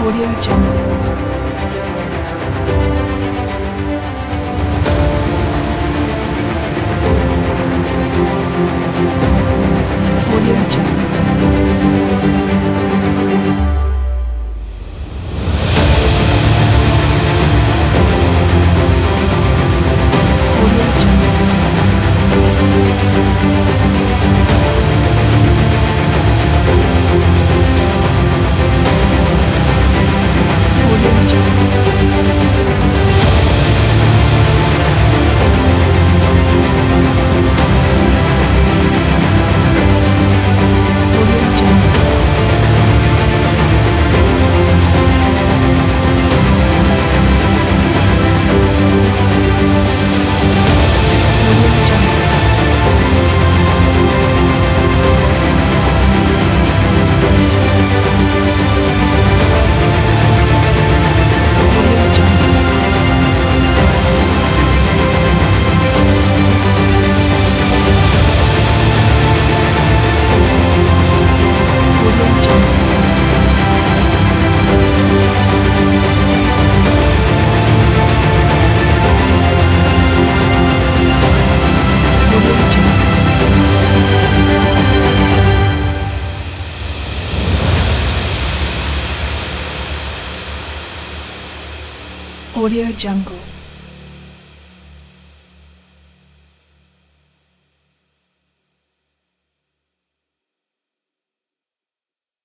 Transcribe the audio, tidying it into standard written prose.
Audio Jungle. Audio Jungle. Audio Jungle. Audio Jungle. Audio Jungle. Audio Jungle. Audio Jungle. Audio Jungle. Audio Jungle. Audio Jungle.